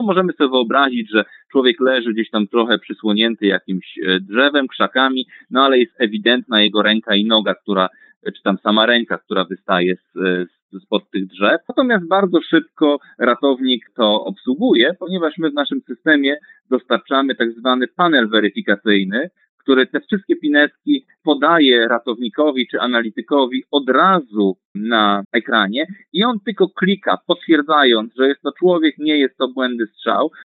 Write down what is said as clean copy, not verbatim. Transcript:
Możemy sobie wyobrazić, że człowiek leży gdzieś tam trochę przysłonięty jakimś drzewem, krzakami, no ale jest ewidentna jego ręka i noga, czy tam sama ręka, która wystaje spod tych drzew. Natomiast bardzo szybko ratownik to obsługuje, ponieważ my w naszym systemie dostarczamy tak zwany panel weryfikacyjny, który te wszystkie pineski podaje ratownikowi czy analitykowi od razu na ekranie i on tylko klika, potwierdzając, że jest to człowiek, nie jest to błędny strzał.